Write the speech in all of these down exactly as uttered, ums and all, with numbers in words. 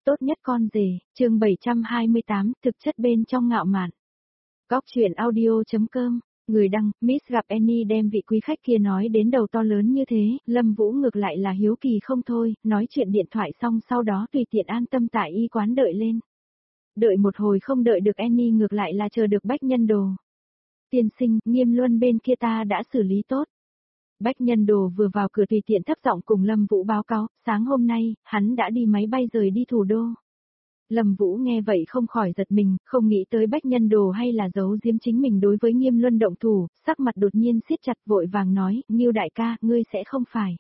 tốt nhất con rể, chương bảy trăm hai mươi tám, thực chất bên trong ngạo mạn. Góc truyện audio.com, người đăng, Miss gặp Annie đem vị quý khách kia nói đến đầu to lớn như thế, Lâm Vũ ngược lại là hiếu kỳ không thôi, nói chuyện điện thoại xong sau đó tùy tiện an tâm tại y quán đợi lên. Đợi một hồi không đợi được Annie ngược lại là chờ được Bách Nhân Đồ. Tiên sinh, Nghiêm Luân bên kia ta đã xử lý tốt. Bách Nhân Đồ vừa vào cửa tùy tiện thấp giọng cùng Lâm Vũ báo cáo, sáng hôm nay, hắn đã đi máy bay rời đi thủ đô. Lâm Vũ nghe vậy không khỏi giật mình, không nghĩ tới Bách Nhân Đồ hay là giấu giếm chính mình đối với Nghiêm Luân động thủ, sắc mặt đột nhiên siết chặt vội vàng nói, Ngưu đại ca, ngươi sẽ không phải.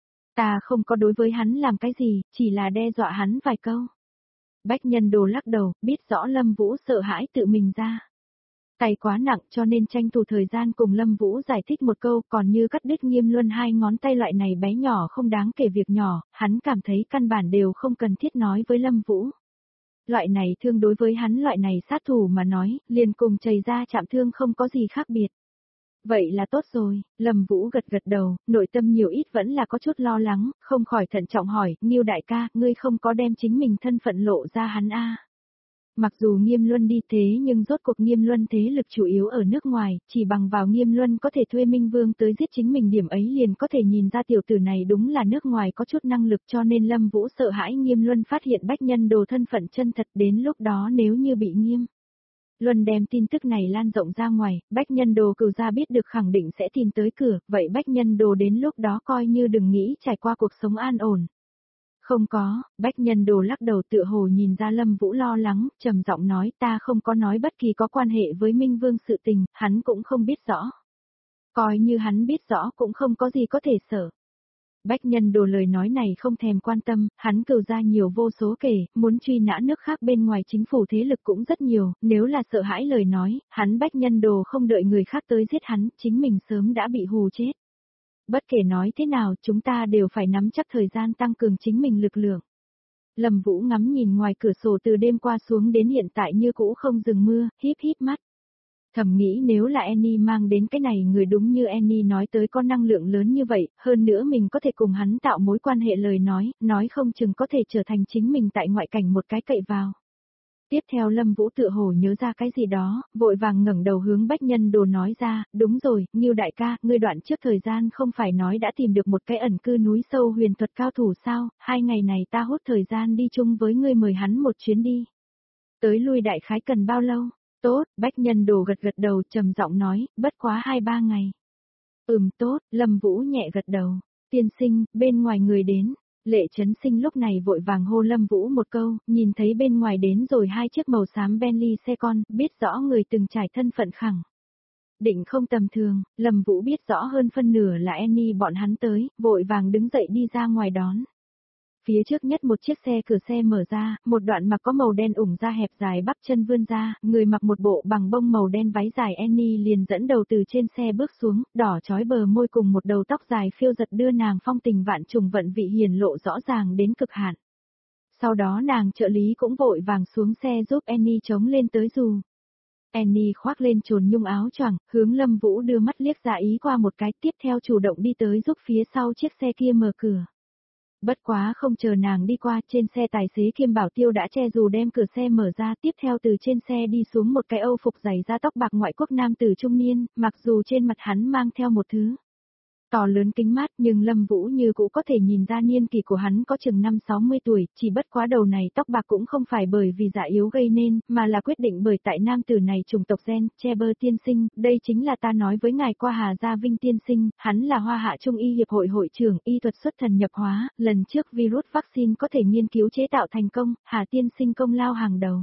Ta không có đối với hắn làm cái gì, chỉ là đe dọa hắn vài câu. Bách Nhân Đồ lắc đầu, biết rõ Lâm Vũ sợ hãi tự mình ra. Tay quá nặng cho nên tranh thủ thời gian cùng Lâm Vũ giải thích một câu, còn như cắt đứt Nghiêm Luân hai ngón tay loại này bé nhỏ không đáng kể việc nhỏ, hắn cảm thấy căn bản đều không cần thiết nói với Lâm Vũ. Loại này thương đối với hắn loại này sát thủ mà nói, liền cùng chảy ra chạm thương không có gì khác biệt. Vậy là tốt rồi, Lâm Vũ gật gật đầu, nội tâm nhiều ít vẫn là có chút lo lắng, không khỏi thận trọng hỏi, Ngưu đại ca, ngươi không có đem chính mình thân phận lộ ra hắn a? Mặc dù Nghiêm Luân đi thế nhưng rốt cuộc Nghiêm Luân thế lực chủ yếu ở nước ngoài, chỉ bằng vào Nghiêm Luân có thể thuê Minh Vương tới giết chính mình điểm ấy liền có thể nhìn ra tiểu tử này đúng là nước ngoài có chút năng lực cho nên Lâm Vũ sợ hãi Nghiêm Luân phát hiện Bách Nhân Đồ thân phận chân thật đến lúc đó nếu như bị Nghiêm Luân đem tin tức này lan rộng ra ngoài, Bách Nhân Đồ cừu gia biết được khẳng định sẽ tìm tới cửa, vậy Bách Nhân Đồ đến lúc đó coi như đừng nghĩ trải qua cuộc sống an ổn. Không có, Bách Nhân Đồ lắc đầu tựa hồ nhìn ra Lâm Vũ lo lắng, trầm giọng nói ta không có nói bất kỳ có quan hệ với Minh Vương sự tình, hắn cũng không biết rõ. Coi như hắn biết rõ cũng không có gì có thể sợ. Bách Nhân Đồ lời nói này không thèm quan tâm, hắn cừu ra nhiều vô số kể, muốn truy nã nước khác bên ngoài chính phủ thế lực cũng rất nhiều, nếu là sợ hãi lời nói, hắn Bách Nhân Đồ không đợi người khác tới giết hắn, chính mình sớm đã bị hù chết. Bất kể nói thế nào chúng ta đều phải nắm chắc thời gian tăng cường chính mình lực lượng. Lâm Vũ ngắm nhìn ngoài cửa sổ từ đêm qua xuống đến hiện tại như cũ không dừng mưa, híp híp mắt. Thầm nghĩ nếu là Annie mang đến cái này người đúng như Annie nói tới có năng lượng lớn như vậy, hơn nữa mình có thể cùng hắn tạo mối quan hệ lời nói, nói không chừng có thể trở thành chính mình tại ngoại cảnh một cái cậy vào. Tiếp theo Lâm Vũ tựa hồ nhớ ra cái gì đó, vội vàng ngẩng đầu hướng Bách Nhân Đồ nói ra, đúng rồi, Ngưu đại ca, ngươi đoạn trước thời gian không phải nói đã tìm được một cái ẩn cư núi sâu huyền thuật cao thủ sao, hai ngày này ta hốt thời gian đi chung với ngươi mời hắn một chuyến đi. Tới lui đại khái cần bao lâu? Tốt, Bách Nhân Đồ gật gật đầu trầm giọng nói, bất quá hai ba ngày. Ừm tốt, Lâm Vũ nhẹ gật đầu, tiên sinh, bên ngoài người đến. Lệ Chấn Sinh lúc này vội vàng hô Lâm Vũ một câu, nhìn thấy bên ngoài đến rồi hai chiếc màu xám Bentley xe con, biết rõ người từng trải thân phận khẳng. Định không tầm thường, Lâm Vũ biết rõ hơn phân nửa là Annie bọn hắn tới, vội vàng đứng dậy đi ra ngoài đón. Phía trước nhất một chiếc xe cửa xe mở ra, một đoạn mặc có màu đen ủng da hẹp dài bắp chân vươn ra, người mặc một bộ bằng bông màu đen váy dài Annie liền dẫn đầu từ trên xe bước xuống, đỏ chói bờ môi cùng một đầu tóc dài phiêu giật đưa nàng phong tình vạn trùng vận vị hiền lộ rõ ràng đến cực hạn. Sau đó nàng trợ lý cũng vội vàng xuống xe giúp Annie chống lên tới dù. Annie khoác lên chồn nhung áo choàng, hướng Lâm Vũ đưa mắt liếc ra ý qua một cái tiếp theo chủ động đi tới giúp phía sau chiếc xe kia mở cửa. Bất quá không chờ nàng đi qua trên xe tài xế kiêm bảo tiêu đã che dù đem cửa xe mở ra tiếp theo từ trên xe đi xuống một cái Âu phục dày da tóc bạc ngoại quốc nam tử trung niên, mặc dù trên mặt hắn mang theo một thứ to lớn kính mát nhưng Lâm Vũ như cũ có thể nhìn ra niên kỷ của hắn có chừng năm sáu mươi tuổi, chỉ bất quá đầu này tóc bạc cũng không phải bởi vì già yếu gây nên, mà là quyết định bởi tại nam tử này chủng tộc gen, Cheber tiên sinh, đây chính là ta nói với ngài qua Hà Gia Vinh tiên sinh, hắn là Hoa Hạ Trung y hiệp hội hội trưởng, y thuật xuất thần nhập hóa, lần trước virus vaccine có thể nghiên cứu chế tạo thành công, Hà tiên sinh công lao hàng đầu.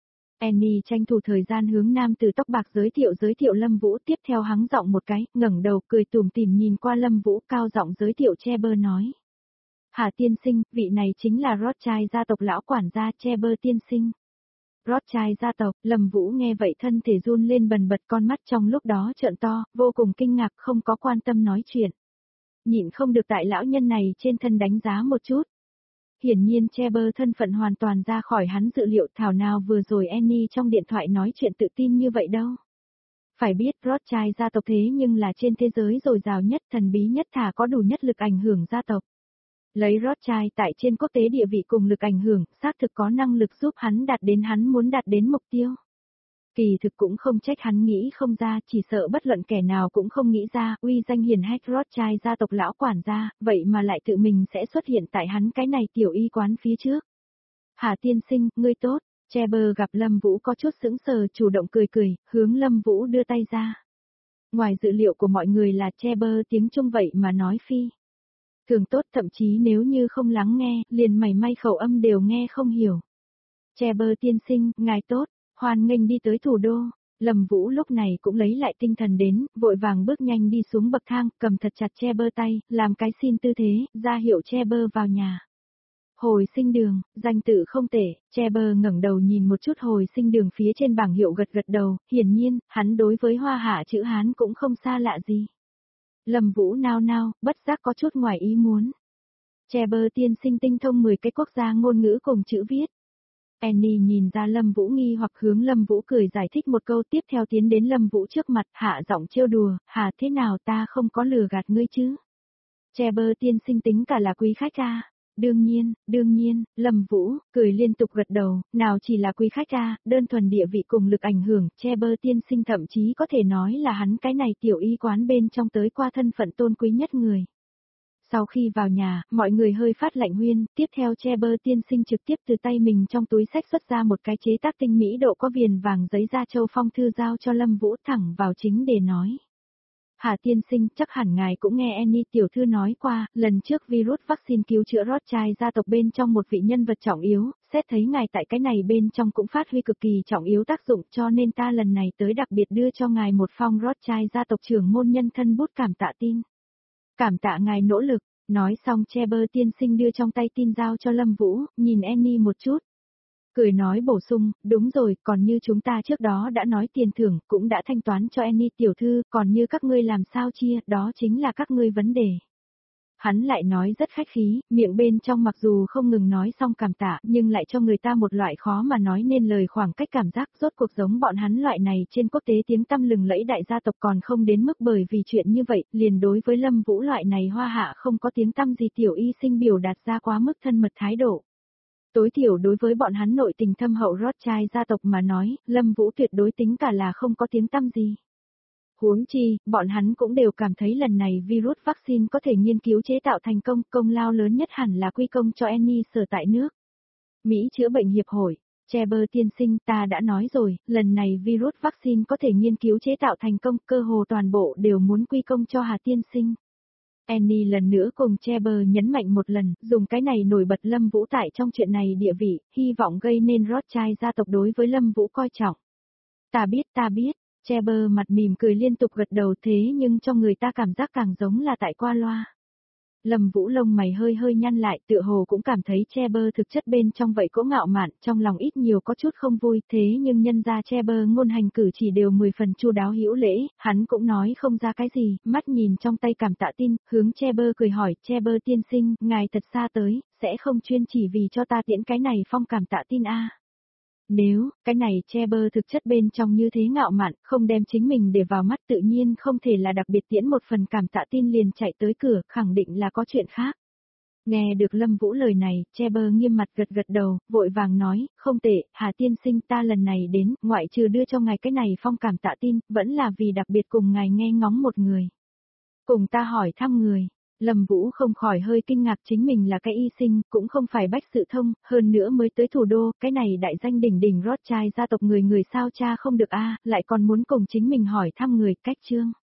Annie tranh thủ thời gian hướng nam từ tóc bạc giới thiệu giới thiệu Lâm Vũ tiếp theo hắng giọng một cái, ngẩng đầu cười tủm tỉm nhìn qua Lâm Vũ cao giọng giới thiệu Cheber nói. Hà tiên sinh, vị này chính là Rothschild gia tộc lão quản gia Cheber tiên sinh. Rothschild gia tộc, Lâm Vũ nghe vậy thân thể run lên bần bật con mắt trong lúc đó trợn to, vô cùng kinh ngạc không có quan tâm nói chuyện. Nhịn không được tại lão nhân này trên thân đánh giá một chút. Hiển nhiên Cheber thân phận hoàn toàn ra khỏi hắn dự liệu thảo nào vừa rồi Annie trong điện thoại nói chuyện tự tin như vậy đâu. Phải biết Rothschild gia tộc thế nhưng là trên thế giới dồi dào nhất thần bí nhất thả có đủ nhất lực ảnh hưởng gia tộc. Lấy Rothschild tại trên quốc tế địa vị cùng lực ảnh hưởng, xác thực có năng lực giúp hắn đạt đến hắn muốn đạt đến mục tiêu. Kỳ thực cũng không trách hắn nghĩ không ra, chỉ sợ bất luận kẻ nào cũng không nghĩ ra, uy danh hiển hách Rothschild gia tộc lão quản gia, vậy mà lại tự mình sẽ xuất hiện tại hắn cái này tiểu y quán phía trước. Hà tiên sinh, ngươi tốt, Cheber gặp Lâm Vũ có chút sững sờ, chủ động cười cười, hướng Lâm Vũ đưa tay ra. Ngoài dự liệu của mọi người là Cheber tiếng Trung vậy mà nói phi thường tốt, thậm chí nếu như không lắng nghe, liền mảy may khẩu âm đều nghe không hiểu. Cheber tiên sinh, ngài tốt, hoan nghênh đi tới thủ đô. Lâm Vũ lúc này cũng lấy lại tinh thần đến, vội vàng bước nhanh đi xuống bậc thang, cầm thật chặt Cheber tay, làm cái xin tư thế, ra hiệu Cheber vào nhà. Hồi sinh đường, danh tự không tệ, Cheber ngẩng đầu nhìn một chút hồi sinh đường phía trên bảng hiệu gật gật đầu, hiển nhiên, hắn đối với Hoa Hạ chữ Hán cũng không xa lạ gì. Lâm Vũ nao nao, bất giác có chút ngoài ý muốn. Cheber tiên sinh tinh thông mười cái quốc gia ngôn ngữ cùng chữ viết. Annie nhìn ra Lâm Vũ nghi hoặc hướng Lâm Vũ cười giải thích một câu, tiếp theo tiến đến Lâm Vũ trước mặt, hạ giọng trêu đùa, hà thế nào ta không có lừa gạt ngươi chứ? Cheber tiên sinh tính cả là quý khách à? Đương nhiên, đương nhiên, Lâm Vũ, cười liên tục gật đầu, nào chỉ là quý khách à, đơn thuần địa vị cùng lực ảnh hưởng, Cheber tiên sinh thậm chí có thể nói là hắn cái này tiểu y quán bên trong tới qua thân phận tôn quý nhất người. Sau khi vào nhà, mọi người hơi phát lạnh huyên, tiếp theo Cheber tiên sinh trực tiếp từ tay mình trong túi sách xuất ra một cái chế tác tinh mỹ độ có viền vàng giấy da châu phong thư giao cho Lâm Vũ, thẳng vào chính để nói. Hà tiên sinh, chắc hẳn ngài cũng nghe Annie tiểu thư nói qua, lần trước virus vaccine cứu chữa Rothschild gia tộc bên trong một vị nhân vật trọng yếu, xét thấy ngài tại cái này bên trong cũng phát huy cực kỳ trọng yếu tác dụng, cho nên ta lần này tới đặc biệt đưa cho ngài một phong Rothschild gia tộc trưởng môn nhân thân bút cảm tạ tin. Cảm tạ ngài nỗ lực, nói xong Cheber tiên sinh đưa trong tay tin giao cho Lâm Vũ, nhìn Annie một chút. Cười nói bổ sung, đúng rồi, còn như chúng ta trước đó đã nói tiền thưởng, cũng đã thanh toán cho Annie tiểu thư, còn như các ngươi làm sao chia, đó chính là các ngươi vấn đề. Hắn lại nói rất khách khí, miệng bên trong mặc dù không ngừng nói xong cảm tạ, nhưng lại cho người ta một loại khó mà nói nên lời khoảng cách cảm giác, rốt cuộc giống bọn hắn loại này trên quốc tế tiếng tăm lừng lẫy đại gia tộc còn không đến mức bởi vì chuyện như vậy, liền đối với Lâm Vũ loại này Hoa Hạ không có tiếng tăm gì tiểu y sinh biểu đạt ra quá mức thân mật thái độ. Tối thiểu đối với bọn hắn nội tình thâm hậu Rothschild gia tộc mà nói, Lâm Vũ tuyệt đối tính cả là không có tiếng tăm gì. Huống chi, bọn hắn cũng đều cảm thấy lần này virus vaccine có thể nghiên cứu chế tạo thành công, công lao lớn nhất hẳn là quy công cho Annie sở tại nước. Mỹ chữa bệnh hiệp hội, Cheber tiên sinh, ta đã nói rồi, lần này virus vaccine có thể nghiên cứu chế tạo thành công, cơ hồ toàn bộ đều muốn quy công cho Hà tiên sinh. Annie lần nữa cùng Cheber nhấn mạnh một lần, dùng cái này nổi bật Lâm Vũ tại trong chuyện này địa vị, hy vọng gây nên Rothschild gia tộc đối với Lâm Vũ coi trọng. Ta biết, ta biết, Cheber mặt mỉm cười liên tục gật đầu, thế nhưng trong người ta cảm giác càng giống là tại qua loa. Lâm Vũ lông mày hơi hơi nhăn lại, tựa hồ cũng cảm thấy Cheber thực chất bên trong vậy cố ngạo mạn, trong lòng ít nhiều có chút không vui, thế nhưng nhân ra Cheber ngôn hành cử chỉ đều mười phần chu đáo hữu lễ, hắn cũng nói không ra cái gì, mắt nhìn trong tay cảm tạ tin, hướng Cheber cười hỏi, Cheber tiên sinh, ngài thật xa tới, sẽ không chuyên chỉ vì cho ta tiễn cái này phong cảm tạ tin a? Nếu, cái này Cheber thực chất bên trong như thế ngạo mạn, không đem chính mình để vào mắt tự nhiên không thể là đặc biệt tiễn một phần cảm tạ tin liền chạy tới cửa, khẳng định là có chuyện khác. Nghe được Lâm Vũ lời này, Cheber nghiêm mặt gật gật đầu, vội vàng nói, không tệ, Hà tiên sinh ta lần này đến, ngoại trừ đưa cho ngài cái này phong cảm tạ tin, vẫn là vì đặc biệt cùng ngài nghe ngóng một người. Cùng ta hỏi thăm người. Lâm Vũ không khỏi hơi kinh ngạc, chính mình là cái y sinh, cũng không phải bách sự thông, hơn nữa mới tới thủ đô, cái này đại danh đỉnh đỉnh Rothschild gia tộc người người sao cha không được a, lại còn muốn cùng chính mình hỏi thăm người, cách trương.